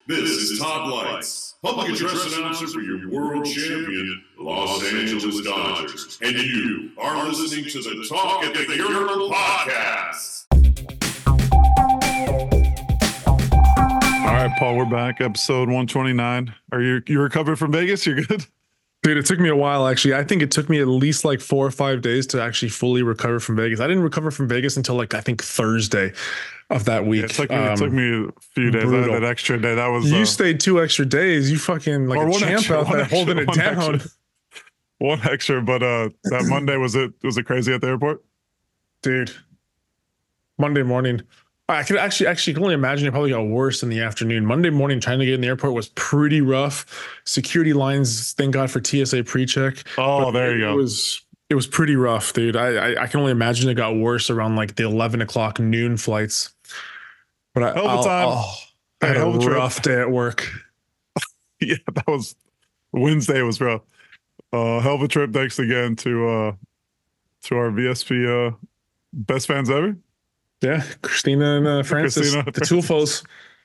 This is Todd Lights, public address announcer for your world champion, Los Angeles Dodgers. And you are listening to the Talk at the Urinal Podcast. All right, Paul, we're back. Episode 129. Are you recovered from Vegas? You're good? Dude, it took me a while, actually. I think it took me at least like 4 or 5 days to actually fully recover from Vegas. I didn't recover from Vegas until I think Thursday of that week. Yeah, it took me a few days. Brutal. I had that extra day. That was you stayed 2 extra days. You fucking like a champ out there holding it down. One extra, but that Monday was it crazy at the airport? Dude, Monday morning. I could actually can only imagine it probably got worse in the afternoon. Monday morning, trying to get in the airport was pretty rough. Security lines, thank God for TSA pre-check. Oh, there you go. It was pretty rough, dude. I can only imagine it got worse around like the 11 o'clock noon flights. But I had a rough day at work. Yeah, that was Wednesday. Was rough. Hell of a trip. Thanks again to our VSP best fans ever. Yeah, Christina and Francis, the Tulfos.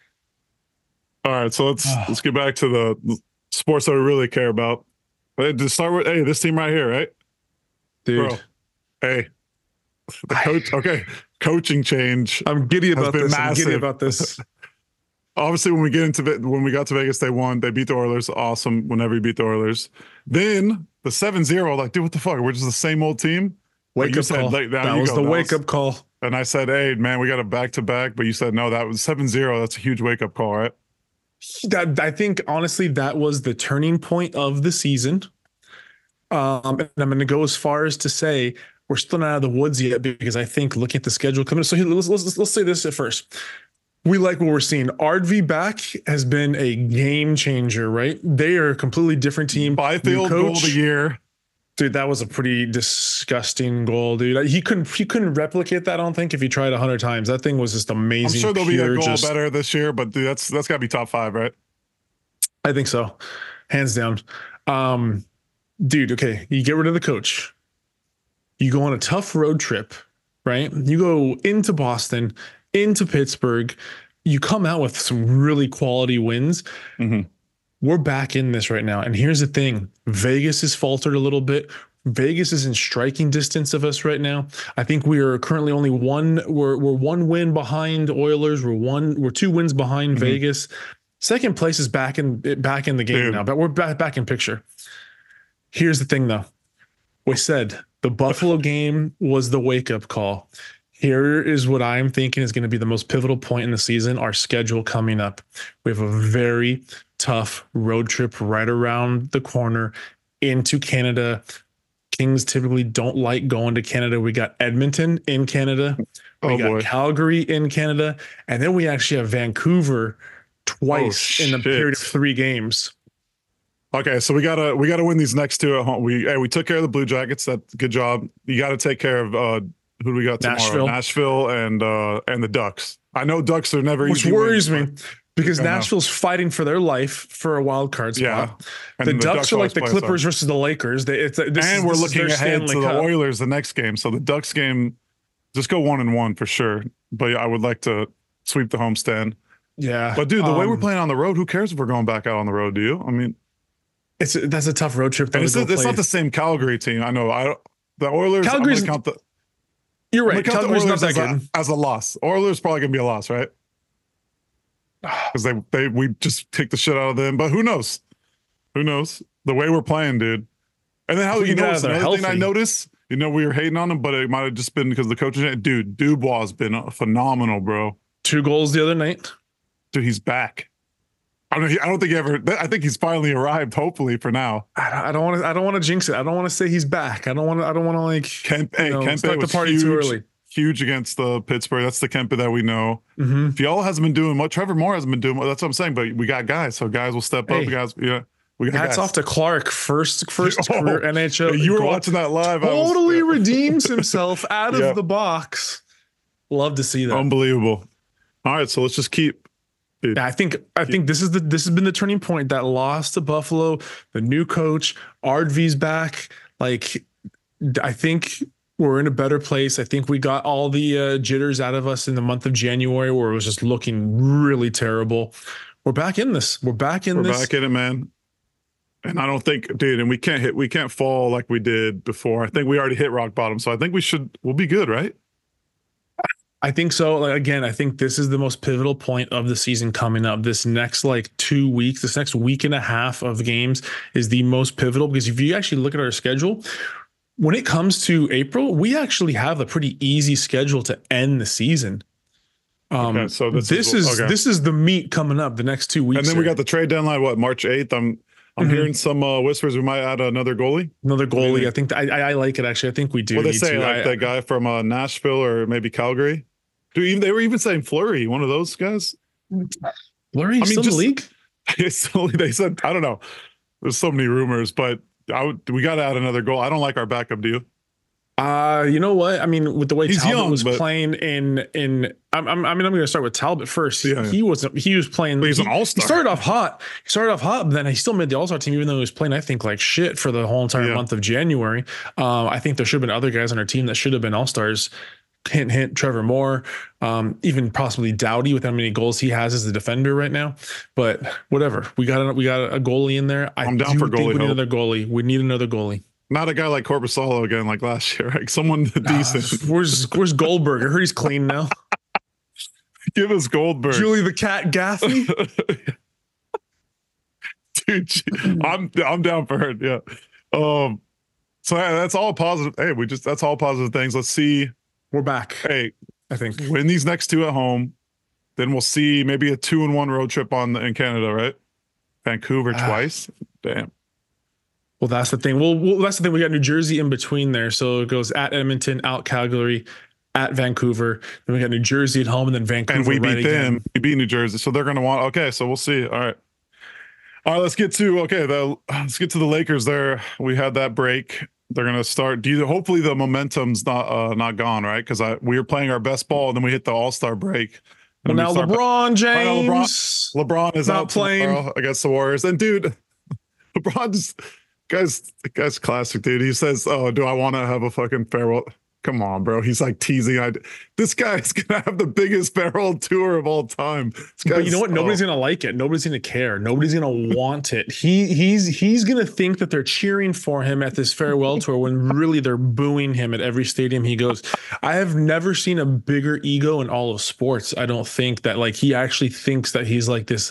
All right, so let's get back to the sports that we really care about. To start with, this team right here, right? Dude. Bro, the coach. Okay, coaching change. I'm giddy about this. Massive. I'm giddy about this. Obviously, when we got to Vegas, they won. They beat the Oilers. Awesome. Whenever you beat the Oilers, then the 7-0. Like, dude, what the fuck? We're just the same old team. Wake up call. That was the wake up call. And I said, hey, man, we got a back-to-back. But you said, no, that was 7-0. That's a huge wake-up call, right? I think, honestly, that was the turning point of the season. And I'm going to go as far as to say we're still not out of the woods yet because I think looking at the schedule coming. So let's say this at first. We like what we're seeing. Ardvi back has been a game changer, right? They are a completely different team. Byfield goal of the year. Dude, that was a pretty disgusting goal, dude. He couldn't replicate that, I don't think, if he tried 100 times. That thing was just amazing. I'm sure there'll be a goal better this year, but dude, that's got to be top 5, right? I think so. Hands down. Dude, okay, you get rid of the coach. You go on a tough road trip, right? You go into Boston, into Pittsburgh. You come out with some really quality wins. Mm-hmm. We're back in this right now. And here's the thing. Vegas has faltered a little bit. Vegas is in striking distance of us right now. I think we are currently only we're 1 win behind Oilers. We're 2 wins behind Vegas. Second place is back in the game now, but we're back in picture. Here's the thing though. We said the Buffalo game was the wake-up call. Here is what I'm thinking is going to be the most pivotal point in the season, our schedule coming up. We have a very tough road trip right around the corner into Canada. Kings typically don't like going to Canada. We got Edmonton in Canada. We got Calgary in Canada. And then we actually have Vancouver twice in the period of 3 games. Okay, so we gotta win these next 2 at home. We took care of the Blue Jackets. That's good job. You got to take care of who do we got tomorrow? Nashville and the Ducks. I know Ducks are never easy. Which worries me because Nashville's fighting for their life for a wild card spot. Yeah. The Ducks are like the Clippers versus the Lakers. We're looking ahead to the Oilers the next game. So the Ducks game, just go 1-1 for sure. But I would like to sweep the homestand. Yeah. But dude, the way we're playing on the road, who cares if we're going back out on the road? Do you? I mean, that's a tough road trip. It's not the same Calgary team. I know. The Oilers. Calgary's You're right. Calgary's not that good as a loss. Oilers probably gonna be a loss, right? Because we just take the shit out of them. But who knows? Who knows? The way we're playing, dude. And then another thing I noticed. We were hating on him, but it might have just been because the coaches. Dude, Dubois has been phenomenal, bro. 2 goals the other night. Dude, he's back. I don't think he ever. I think he's finally arrived. Hopefully, for now. I don't want to jinx it. I don't want to say he's back. I don't want to like. Kempe start the party too early. Huge against the Pittsburgh. That's the Kempe that we know. Mm-hmm. Fiala hasn't been doing much. Trevor Moore hasn't been doing much. That's what I'm saying. But we got guys, so guys will step up. Guys, we got hats guys. off to Clark, first career NHL. You were watching that live. Totally redeems himself out of the box. Love to see that. Unbelievable. All right, so let's just keep. Dude. I think this has been the turning point. That loss to Buffalo, the new coach, Ardvi's back. Like, I think we're in a better place. I think we got all the jitters out of us in the month of January where it was just looking really terrible. We're back in this. We're back in We're this. back in it, man. And I don't think, dude, and we can't fall like we did before. I think we already hit rock bottom. So I think we'll be good, right? I think so. Like, again, I think this is the most pivotal point of the season coming up. This next like 2 weeks, this next week and a half of games is the most pivotal, because if you actually look at our schedule, when it comes to April, we actually have a pretty easy schedule to end the season. Okay, so this is the meat coming up the next 2 weeks. And then we got the trade deadline, March 8th. I'm hearing some whispers we might add another goalie. Another goalie. I think I like it, actually. I think we do. What they say, like that guy from Nashville or maybe Calgary. Dude, they were even saying Fleury, one of those guys. Fleury still in the league? They said, I don't know. There's so many rumors, but we got to add another goal. I don't like our backup, do you? You know what? I mean, with the way He's Talbot young, was playing I'm going to start with Talbot first. Yeah. He was playing. But he's an all-star. He started off hot, but then he still made the all-star team, even though he was playing, I think, like shit for the whole entire month of January. I think there should have been other guys on our team that should have been all-stars. Hint, Trevor Moore, even possibly Doughty with how many goals he has as a defender right now. But whatever, we got a goalie in there. I'm down for goalie. We need another goalie. We need another goalie. Not a guy like Corpusalo again, like last year. Like someone decent. Where's Goldberg? I heard he's clean now. Give us Goldberg. Julie the Cat Gaffney. Dude, I'm down for her. Yeah. So that's all positive. Hey, that's all positive things. Let's see. We're back. Hey, I think win these next 2 at home. Then we'll see maybe a 2-1 road trip in Canada, right? Vancouver twice. Damn. Well, that's the thing. Well, that's the thing. We got New Jersey in between there. So it goes at Edmonton, out Calgary, at Vancouver. Then we got New Jersey at home, and then Vancouver. And we beat them. We beat New Jersey. So they're going to want, okay, so we'll see. All right. Let's get to the Lakers there. We had that break. They're going to start. Hopefully the momentum's not gone, right? Because we were playing our best ball, and then we hit the All-Star break. Well, now LeBron James. LeBron is not out playing against the Warriors. And dude, LeBron just guy's classic, dude. He says, "Oh, do I want to have a fucking farewell?" Come on, bro. He's like teasing. This guy's gonna have the biggest farewell tour of all time. But you know what? Nobody's gonna like it. Nobody's gonna care. Nobody's gonna want it. He's gonna think that they're cheering for him at this farewell tour when really they're booing him at every stadium he goes. I have never seen a bigger ego in all of sports. I don't think that like he actually thinks that he's like this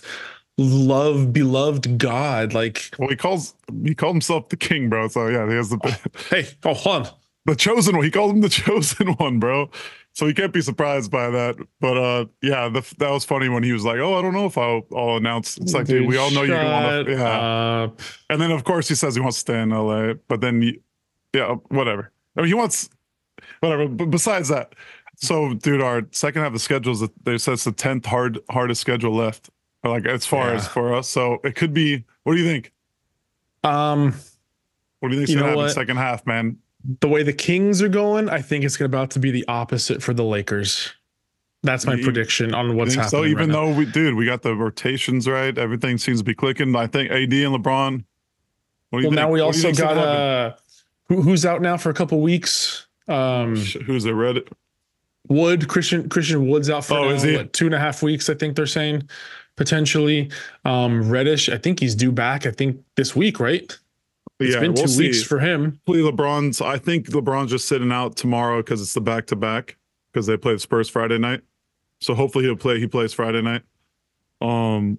beloved God. Like, well, he called himself the king, bro. So yeah, he has the hold on. The chosen one. He called him the chosen one, bro. So he can't be surprised by that. But yeah, that was funny when he was like, "Oh, I don't know if I'll announce." It's like, dude, we all know you want to. Yeah. And then of course he says he wants to stay in LA. But then, whatever. I mean, he wants whatever. But besides that, so dude, our second half of the schedule is they said it's the 10th hardest schedule left. Like as far as for us, so it could be. What do you think? What do you think's gonna happen in the second half, man? The way the Kings are going, I think it's about to be the opposite for the Lakers. That's my prediction on what's happening. So even though we got the rotations right, everything seems to be clicking. I think AD and LeBron. Now we also got who's out now for a couple weeks. Who's the Red? Wood Christian Wood's out for is he? 2.5 weeks. I think they're saying potentially. Reddish, I think he's due back. I think this week, right? It's been 2 weeks for him. I think LeBron's just sitting out tomorrow because it's the back-to-back because they play the Spurs Friday night. So hopefully he plays Friday night. Wow,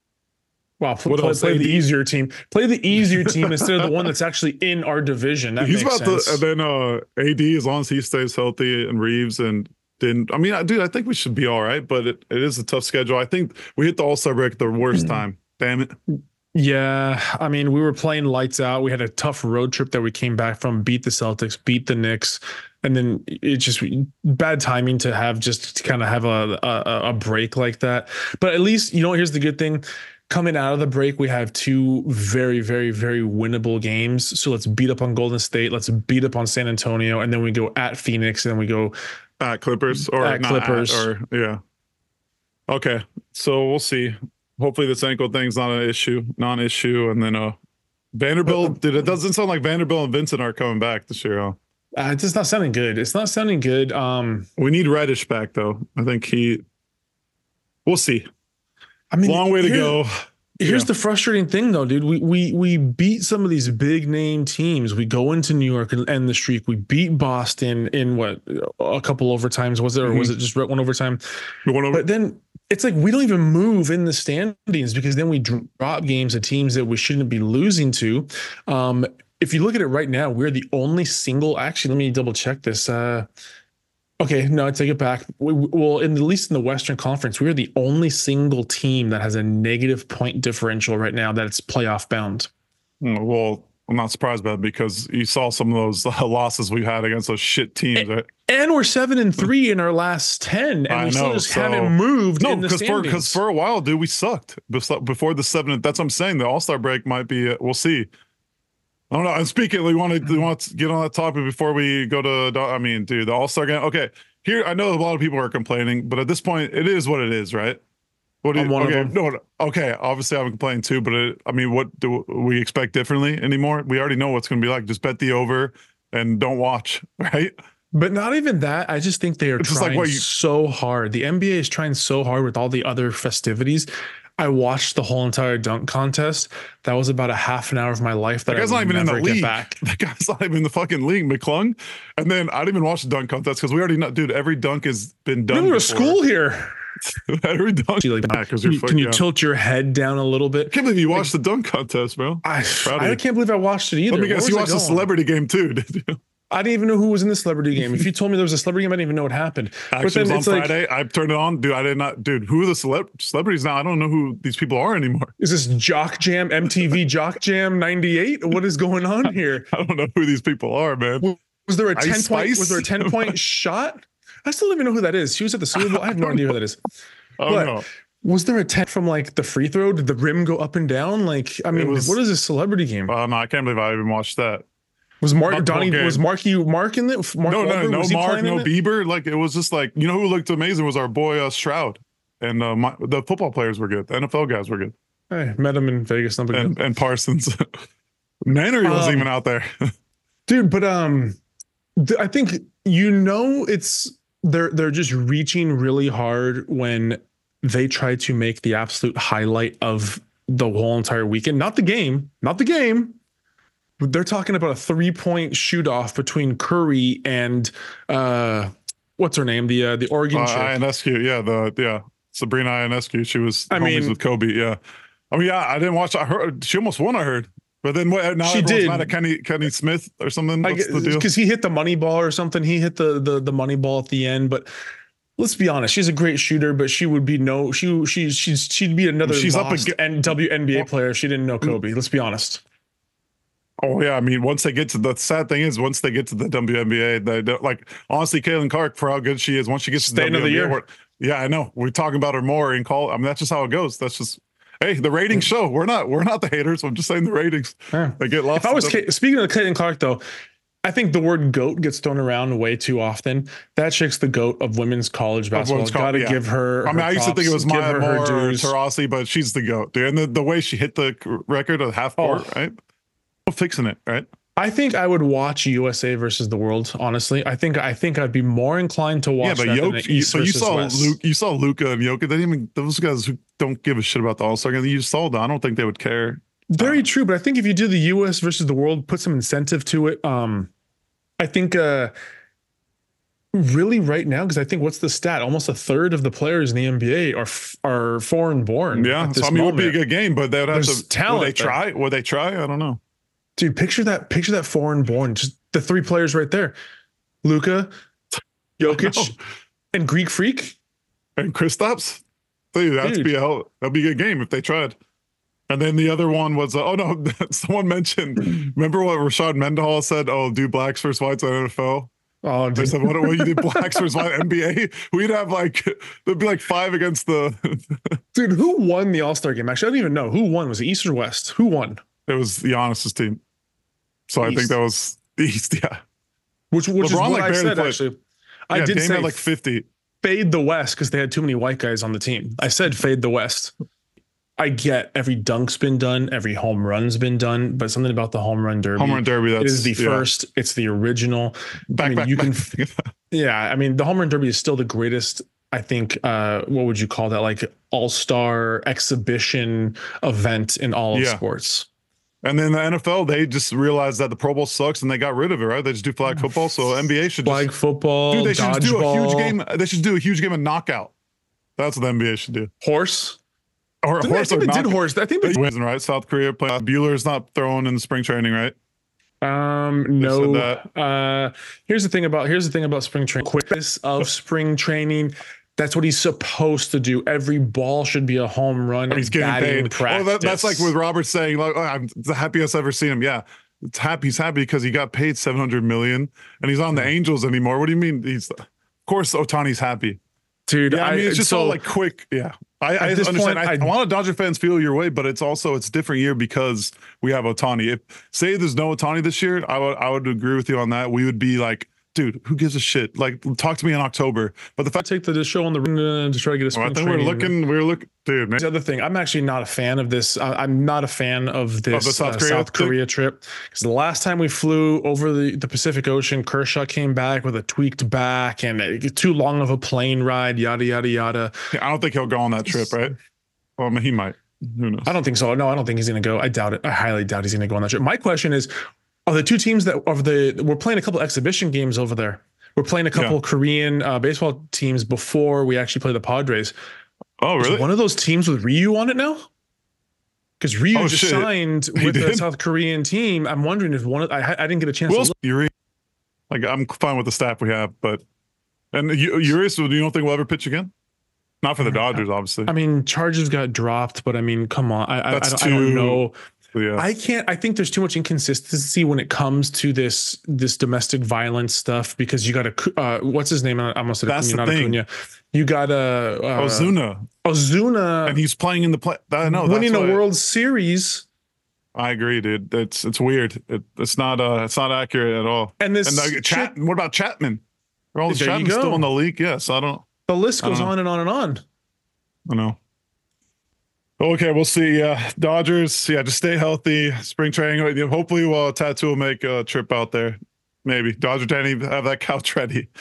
play the easier team. Play the easier team instead of the one that's actually in our division. He's about sense. And then AD, as long as he stays healthy, and Reeves and didn't. I mean, dude, I think we should be all right, but it is a tough schedule. I think we hit the All-Star break at the worst time. Damn it. Yeah, I mean, we were playing lights out. We had a tough road trip that we came back from, beat the Celtics, beat the Knicks, and then it's just bad timing to kind of have a break like that. But at least, here's the good thing. Coming out of the break, we have 2 very, very, very winnable games. So let's beat up on Golden State. Let's beat up on San Antonio, and then we go at Phoenix, and then we go at Clippers yeah. Okay, so we'll see. Hopefully this ankle thing's not an non-issue. And then Vanderbilt, it doesn't sound like Vanderbilt and Vincent are coming back this year. Huh? It's just not sounding good. It's not sounding good. We need Reddish back though. I think we'll see. I mean, long way to go. Here's the frustrating thing, though, dude. We beat some of these big name teams. We go into New York and end the streak. We beat Boston in what, a couple overtimes, was it, or was it just one overtime? But then it's like we don't even move in the standings because then we drop games to teams that we shouldn't be losing to. If you look at it right now, we're the only single. Actually, let me double check this. Okay, no, I take it back. Well, at least in the Western Conference, we're the only single team that has a negative point differential right now that it's playoff bound. Well, I'm not surprised about it because you saw some of those losses we've had against those shit teams. Right? And we're 7-3 in our last 10, and we still just haven't moved in the standings. Because for a while, dude, we sucked before the 7. That's what I'm saying. The All-Star break might be. We'll see. I don't know. And speaking, we want to get on that topic before we go to. I mean, dude, the All-Star game. Okay, here I know a lot of people are complaining, but at this point, it is what it is, right? What do you? Okay, no, okay. Obviously, I'm complaining too, but I mean, what do we expect differently anymore? We already know what's going to be like. Just bet the over and don't watch, right? But not even that. I just think they are trying so hard. The NBA is trying so hard with all the other festivities. I watched the whole entire dunk contest. That was about a half an hour of my life that guy's I not even in the league. Back. That guy's not even in the fucking league, McClung. And then I didn't even watch the dunk contest because we already know, dude, every dunk has been done. We were to school here. Every dunk. Can you tilt your head down a little bit? I can't believe you watched the dunk contest, bro. I can't believe I watched it either. Let me guess, you watched the celebrity game too, did you? I didn't even know who was in the celebrity game. If you told me there was a celebrity game, I didn't even know what happened. Actually, it was on Friday. I turned it on. Dude, I did not. Dude, who are the celebrities now? I don't know who these people are anymore. Is this Jock Jam, MTV Jock Jam 98? What is going on here? I don't know who these people are, man. Was there a 10-point shot? I still don't even know who that is. She was at the Super Bowl. I have no idea who that is. I don't know. Was there a 10 from like the free throw? Did the rim go up and down? Like, I mean, what is this celebrity game? No, I can't believe I even watched that. Was Mark in it? Mark in it? No Mark, no Bieber. Like, it was just like, you know who looked amazing was our boy Stroud, and the football players were good. The NFL guys were good. Hey, met him in Vegas. And Parsons, Nannery wasn't even out there, dude. But I think it's they're just reaching really hard when they try to make the absolute highlight of the whole entire weekend, not the game. They're talking about a 3-point shoot off between Curry and what's her name? The Oregon chick. Ionescu, Sabrina Ionescu. She was homies with Kobe. Yeah. I mean, yeah, I didn't watch. I heard she almost won. I heard, but then now she did. Mad at Kenny Smith or something. What's the deal? Because he hit the money ball or something. He hit the money ball at the end, but. Let's be honest. She's a great shooter, but she would be she'd be another WNBA player if she didn't know Kobe. Let's be honest. Oh yeah, I mean, once they get to the sad thing is once they get to the WNBA, they don't, like honestly, Caitlin Clark, for how good she is, once she gets to the WNBA, yeah, I know we're talking about her more in call. I mean, that's just how it goes. That's just the ratings show. We're not the haters. I'm just saying the ratings. Yeah. They get lost. If I was speaking of Caitlin Clark though. I think the word GOAT gets thrown around way too often. That chick's the GOAT of women's college basketball. Got to give her. I mean, I used to think it was Maya Moore or dues. Taurasi, but she's the GOAT, dude. And the way she hit the record of half court, right? Fixing it, right? I think I would watch USA versus the world. Honestly, I think I'd be more inclined to watch. Yeah, but you saw Luka and Jokic. Those guys who don't give a shit about the All-Star game. You saw them. I don't think they would care. Very true, but I think if you do the U.S. versus the world, put some incentive to it. I think really right now, because I think what's the stat? Almost a third of the players in the NBA are foreign born. Yeah, so I mean, it would be a good game, but they would have to. Talent. Would they try? I don't know. Dude, picture that foreign born. Just the 3 players right there: Luka, Jokic, and Greek Freak, and Kristaps. Dude, that'd be a good game if they tried. And then the other one was, someone mentioned, remember what Rashad Mendenhall said? Oh, do blacks versus whites on NFL? Oh, they said, what you did blacks versus white NBA? We'd have there'd be like 5 against the. Dude, who won the All-Star game? Actually, I don't even know. Who won? Was it East or West? Who won? It was Giannis's team. So East. I think that was East, yeah. Which is what I said, actually. I did say like 50. Fade the West because they had too many white guys on the team. I said fade the West. I get every dunk's been done, every home run's been done, but something about the home run derby. It is the first. It's the original. I mean, the the home run derby is still the greatest I think, what would you call that? Like all-star exhibition event in all of Yeah. sports. And then the NFL, they just realized that the Pro Bowl sucks and they got rid of it, right? They just do flag football. So NBA should Flag football, dude, they should just do a huge dodgeball, game. They should do a huge game of knockout. That's what the NBA should do. horse. Or Didn't they- I horse think or they did knockout. horse. I think they Wins, right? South Korea play. Bueller's not throwing in the spring training, right? No. that. Here's the thing about spring training. Quickness of spring training. That's what he's supposed to do. Every ball should be a home run. He's getting paid. That's like with Robert saying, like, oh, I'm the happiest I've ever seen him. Yeah. He's happy because he got paid $700 million and he's on the Angels anymore. What do you mean? Of course, Ohtani's happy. Dude, Yeah, I mean, it's just all like quick. Yeah. I this understand. point, I want to Dodger fans feel your way, but it's a different year because we have Ohtani. If say there's no Ohtani this year, I would agree with you on that. We would be like, dude, who gives a shit? Like, talk to me in October. But the fact take the show on the ring to try to get a spring I think training. we're looking, dude, man. The other thing, I'm actually not a fan of this. I'm not a fan of this the South Korea trip, because the last time we flew over the Pacific Ocean, Kershaw came back with a tweaked back and too long of a plane ride, yada, yada, yada. Yeah, I don't think he'll go on that trip, right? Well, I mean, he might. Who knows? I don't think so. No, I don't think he's going to go. I doubt it. I highly doubt he's going to go on that trip. My question is, are the two teams we're playing a couple exhibition games over there. We're playing a couple Korean baseball teams before we actually play the Padres. Oh, really? Is one of those teams with Ryu on it now? Because Ryu just signed with the South Korean team. I'm wondering if I didn't get a chance to look. Like, I'm fine with the staff we have, but Urias, you don't think we'll ever pitch again? Not for the Dodgers, obviously. I mean, Chargers got dropped, but I mean, come on. I don't know. Yeah. I think there's too much inconsistency when it comes to this domestic violence stuff, because you got a what's his name? I almost said That's Acuna, the not thing. Acuna. You got Ozuna, and he's playing in the play. I know, winning a World Series. I agree, dude. It's weird. It's not accurate at all. And this what about Chapman? All Chapman's still in the league. Yes, I don't. The list goes on and on and on. I know. Okay, we'll see. Dodgers, just stay healthy. Spring training. Hopefully, Tattoo will make a trip out there. Maybe Dodger Danny have that couch ready.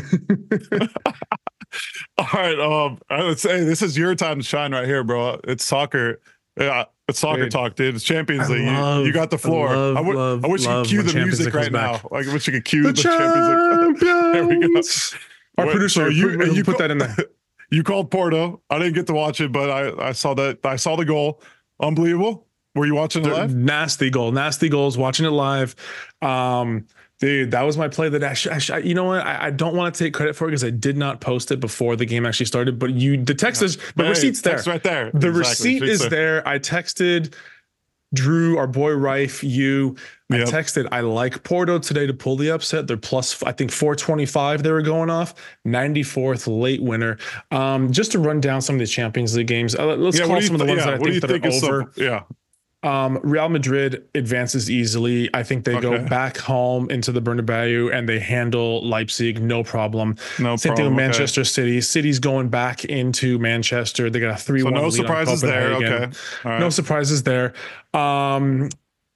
All right. Let's say this is your time to shine right here, bro. It's soccer. Yeah, it's soccer talk, dude. It's Champions League. You got the floor. I wish you could cue the music right now. Like, I wish you could cue the Champions League. There we go. Our producer, you put that in there. You called Porto. I didn't get to watch it, but I saw that. I saw the goal. Unbelievable. Were you watching it live? Nasty goals. Watching it live. Dude, that was my play that you know what? I don't want to take credit for it because I did not post it before the game actually started. But the text is the receipt's there. Right there. The receipt is there. I texted Drew, our boy Rife, I texted, I like Porto today to pull the upset. They're plus, I think 425 they were going off. 94th late winner. Just to run down some of the Champions League games. Let's call some of the ones that I think that are over. Real Madrid advances easily. I think they go back home into the Bernabeu and they handle Leipzig, no problem. Same thing with Manchester City. City's going back into Manchester. They got a 3-1 no lead surprises on there. Copenhagen. Okay. All right. No surprises there. I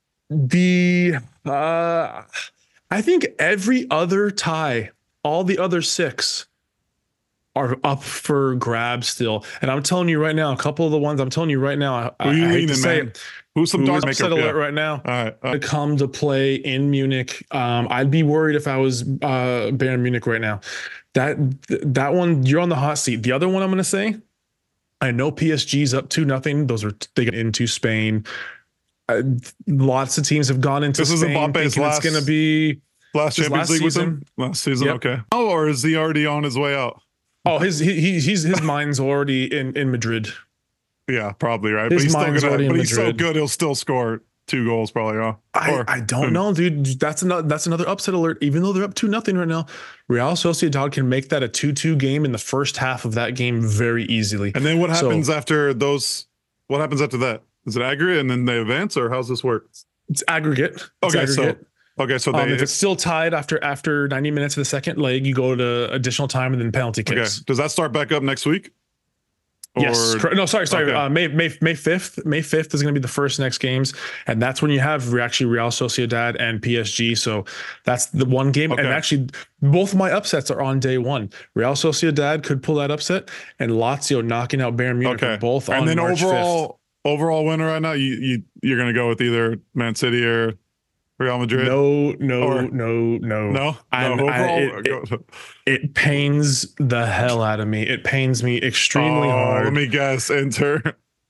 think every other tie, all the other 6 are up for grabs still. And I'm telling you right now, a couple of the ones I'm telling you right now, Who are you leaning, man? Who's some dog upset alert right now? All right. To come to play in Munich. I'd be worried if I was Bayern Munich right now. That one, you're on the hot seat. The other one I'm going to say, I know PSG's up 2-0. They get into Spain. Lots of teams have gone into Spain. This is Mbappe's it's going to be last Champions League season. with him? Last season, okay. Oh, or is he already on his way out? Oh, his mind's already in Madrid. Yeah, probably, right? But he's so good, he'll still score 2 goals probably, huh? I don't know, dude. That's another upset alert. Even though they're up 2-0 right now, Real Sociedad can make that a 2-2 game in the first half of that game very easily. And then what happens after those? What happens after that? Is it aggregate and then they advance, or how's this work? It's aggregate. So if it's still tied after 90 minutes of the second leg, you go to additional time and then penalty kicks. Okay. Does that start back up next week? Yes. No, sorry. Okay. May 5th. May 5th is going to be the first next games. And that's when you have actually Real Sociedad and PSG. So that's the one game. Okay. And actually, both of my upsets are on day one. Real Sociedad could pull that upset, and Lazio knocking out Bayern Munich are both on and then March 5th. Overall winner right now, you're going to go with either Man City or Real Madrid? No. It pains the hell out of me. It pains me extremely hard. Let me guess, Inter.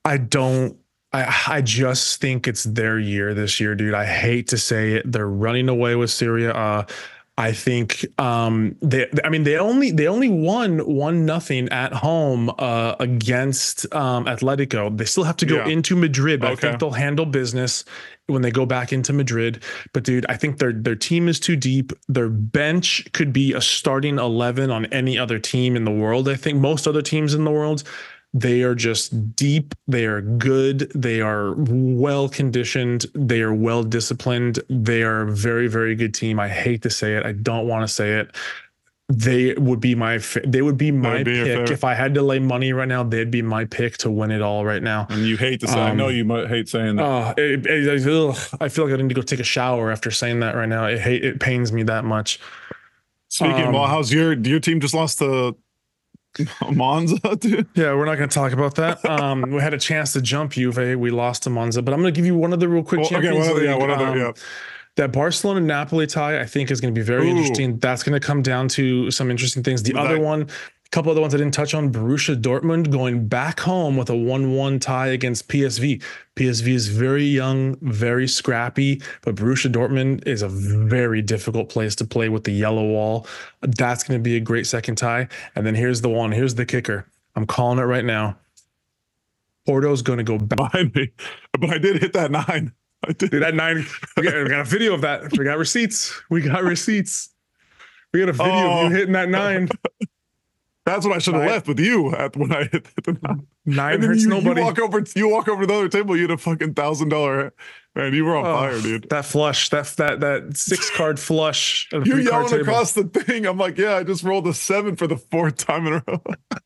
I just think it's their year this year, dude. I hate to say it. They're running away with Serie A. I think they only won 1-0 at home against Atletico. They still have to go into Madrid, but I think they'll handle business when they go back into Madrid. But dude, I think their team is too deep. Their bench could be a starting 11 on any other team in the world. I think most other teams in the world, they are just deep. They are good. They are well conditioned. They are well disciplined. They are a very, very good team. I hate to say it. I don't want to say it. They would be my pick if I had to lay money right now. They'd be my pick to win it all right now. And you hate to say. I know you might hate saying that. I feel like I need to go take a shower after saying that right now. It pains me that much. Speaking, how's your team just lost to Monza, dude? Yeah, we're not going to talk about that. We had a chance to jump Juve. We lost to Monza, but I'm going to give you one of the real quick Champions League. That Barcelona Napoli tie, I think, is going to be very interesting. That's going to come down to some interesting things. A couple other ones I didn't touch on. Borussia Dortmund going back home with a 1-1 tie against PSV. PSV is very young, very scrappy, but Borussia Dortmund is a very difficult place to play with the yellow wall. That's going to be a great second tie. And then here's the kicker. I'm calling it right now. Porto's going to go back behind me, but I did hit that 9. Dude, that 9. We got a video of that. We got receipts. We got a video of you hitting that 9. That's what I should have left with you when I hit the 9. 9 hurts nobody. You walk over to the other table, you had a fucking $1,000. Man, you were on fire, dude. That flush, that 6-card flush. You're yelling across the thing. I'm like, yeah, I just rolled a 7 for the 4th time in a row.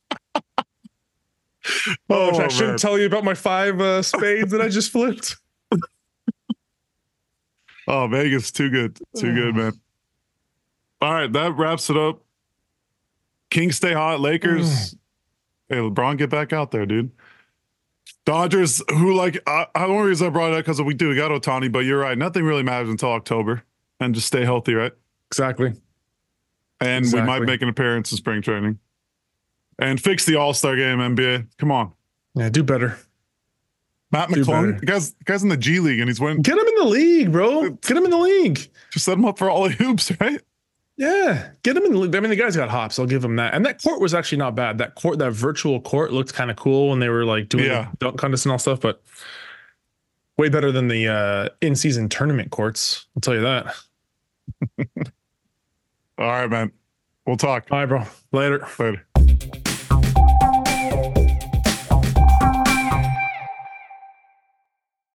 I shouldn't tell you about my 5 spades that I just flipped. Oh, Vegas, too good. Too good, man. All right, that wraps it up. Kings stay hot. Lakers. Hey, LeBron, get back out there, dude. Dodgers, who I don't reason I brought it up because we got Ohtani, but you're right. Nothing really matters until October. And just stay healthy, right? Exactly. And we might make an appearance in spring training. And fix the All-Star game, NBA. Come on. Yeah, do better. Matt McClung, guy's in the G League and he's winning. Get him in the league, bro. Get him in the league. Just set him up for all the hoops, right? Yeah, get him in the league. I mean, the guy's got hops. I'll give him that. And that court was actually not bad. That virtual court looked kind of cool when they were doing the dunk contest and all stuff, but way better than the in-season tournament courts. I'll tell you that. All right, man. We'll talk. All right, bro. Later.